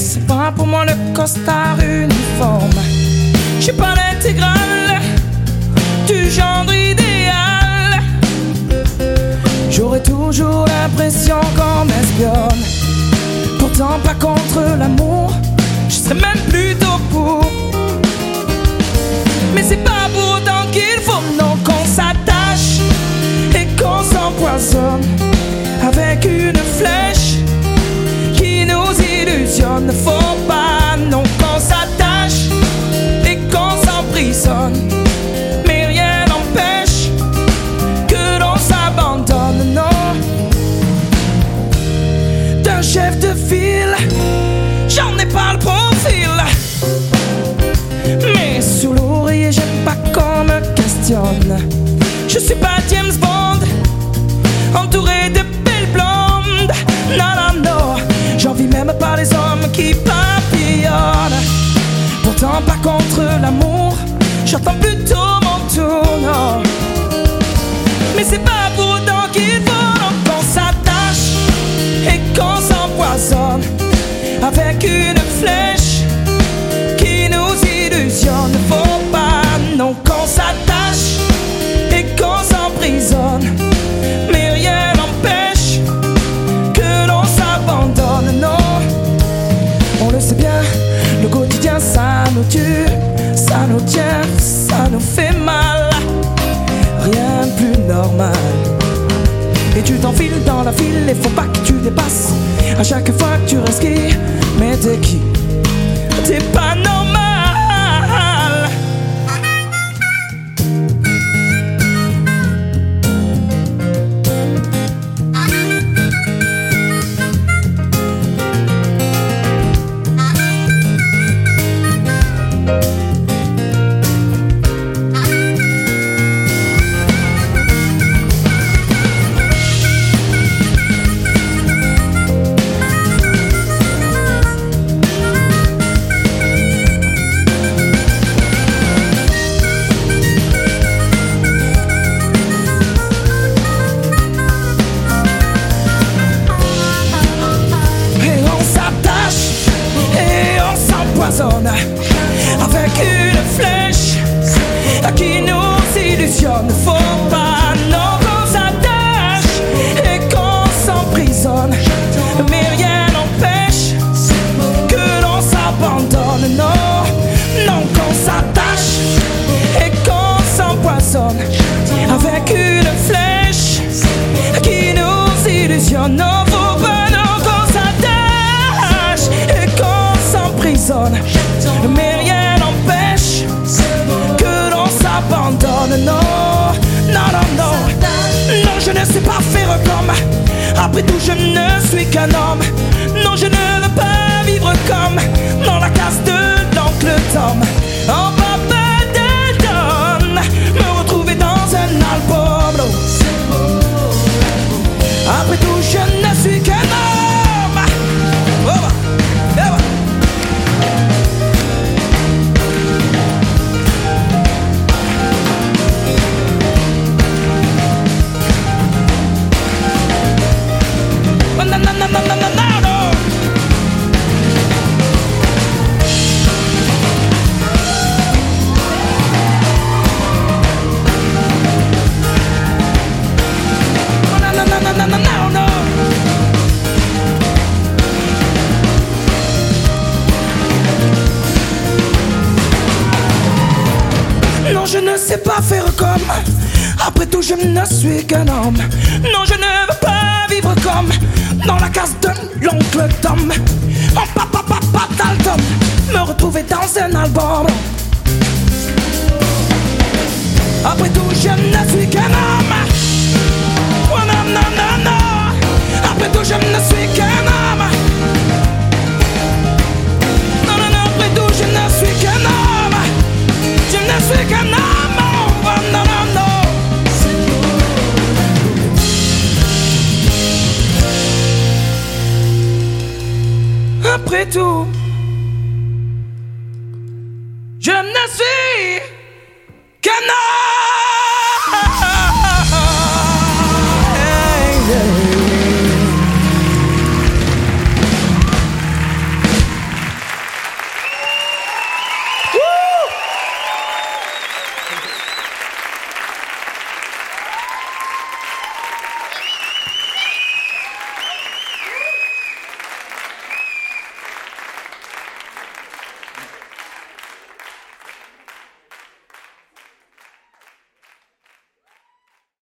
c'est pas pour moi le costard uniforme. Je suis pas l'intégrale du genre idéal. J'aurais toujours l'impression qu'on m'espionne. Pourtant pas contre l'amour, je serais même plutôt pour. Mais c'est pas pour autant qu'il faut non qu'on s'attache et qu'on s'empoisonne avec une flèche qui nous illusionne. Faut pas non qu'on s'attache et qu'on s'emprisonne, mais rien n'empêche que l'on s'abandonne. Non, d'un chef de file, j'en ai pas le profil, mais sous l'oreiller j'aime pas qu'on me questionne. Je suis pas James Bond entouré de belles blondes. Non, non, non, j'en vis même pas les hommes qui papillonnent. Pourtant pas contre l'amour, j'attends plutôt mon tour, non. Mais c'est pas pour autant qu'il faut qu'on s'attache et qu'on s'empoisonne avec une flèche qui nous illusionne. Faut pas non qu'on s'attache et qu'on s'emprisonne, mais rien n'empêche que l'on s'abandonne. Non, on le sait bien, le quotidien ça nous tue, ça nous tient, ça nous fait mal. Rien de plus normal. Et tu t'enfiles dans la file et faut pas que tu dépasses à chaque fois que tu respires. Mais t'es qui? T'es pas normal. Avec une flèche qui nous illusionne. Faut pas non qu'on s'attache et qu'on s'emprisonne, mais rien n'empêche que l'on s'abandonne. Non, non qu'on s'attache et qu'on s'empoisonne avec une flèche qui nous illusionne. Non, faut pas non qu'on s'attache et qu'on s'emprisonne, mais rien n'empêche que l'on s'abandonne. Non, non, non, non, non, je ne sais pas faire comme. Après tout, je ne suis qu'un homme. Non, je ne veux pas vivre comme dans la case de l'oncle Tom. En papa de Don, me retrouver dans un album. Après tout, je ne suis qu'un homme. Oh, oh, oh. Non, je ne sais pas faire comme. Après tout, je ne suis qu'un homme. Non, je ne veux pas vivre comme dans la case de l'oncle Tom. En papa Dalton, me retrouver dans un album. Après tout, je ne suis qu'un homme. Oh non, non, non, non. Après tout, je ne suis qu'un homme. Non, non, non, après tout, je ne suis qu'un homme. Je ne suis qu'un homme. Oh non, non, non. Après tout, je ne suis qu'un homme.